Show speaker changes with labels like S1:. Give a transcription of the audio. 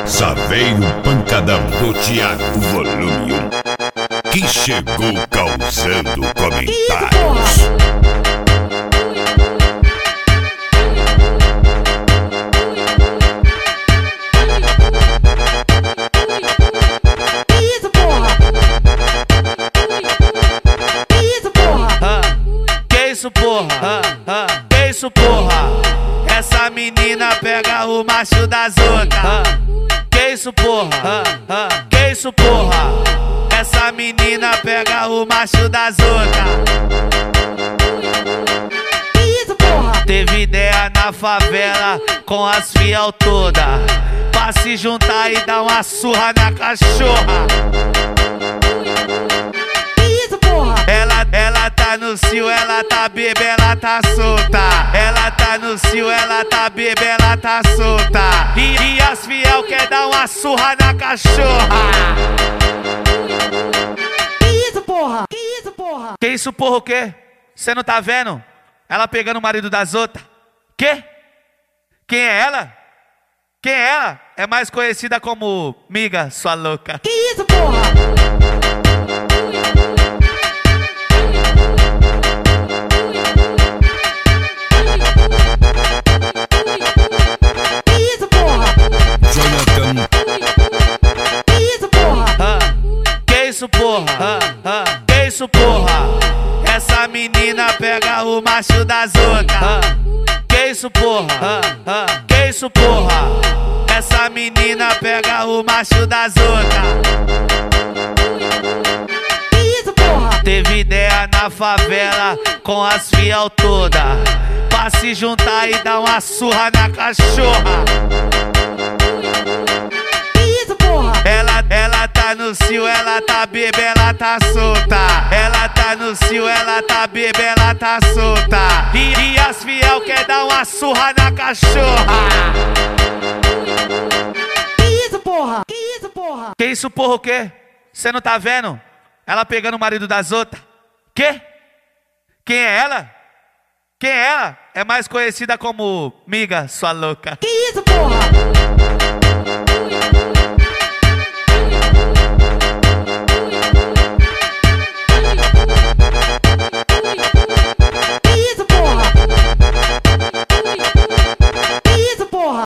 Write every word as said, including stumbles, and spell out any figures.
S1: Saveiro pancadão do Thiago Volume um, que chegou causando comentários.
S2: Isso, porra! Isso, porra!
S3: Ah, que isso, porra? Ah, ah, que isso, porra? Essa menina pega o macho das outras. Ah, que isso, porra? Ah, ah, que isso, porra? Essa menina pega o macho das outras.
S2: Isso, porra!
S3: Teve ideia na favela com as fiel toda, pra se juntar e dar uma surra na cachorra.
S2: Isso, porra!
S3: Ela, ela tá no cio, ela tá bebe, ela tá solta. Ela tá no cio, ela tá bebe, ela tá solta. E, e as fiel quer dar uma surra na cachorra.
S2: Isso, porra! Isso, porra!
S3: Que isso, porra, o quê? Você não tá vendo? Ela pegando o marido das outras. Quê? Quem é ela? Quem é ela? É mais conhecida como Miga, sua louca.
S2: Que isso, porra! Isso, porra!
S1: Jonathan,
S2: Isso, porra!
S3: Ah, que isso, porra? Ah, ah, que isso, porra? Essa menina pega o macho das outras. Ah, que isso, porra? Ah, ah, que isso, porra? Essa menina pega o macho das outras.
S2: Isso, porra!
S3: Teve ideia na favela com as fiel toda, pra se juntar e dar uma surra na cachorra.
S2: Isso, porra!
S3: Ela, ela tá no cio, ela tá bebe, ela tá solta. Ela tá no cio, ela tá bebe, ela tá solta. E, e as fiel quer dar uma surra na cachorra.
S2: Isso, porra! Isso, porra!
S3: Que isso, porra, o quê? Você não tá vendo? Ela pegando o marido das outras. Quê? Quem é ela? Quem é ela? É mais conhecida como Miga, sua louca.
S2: Que isso, porra!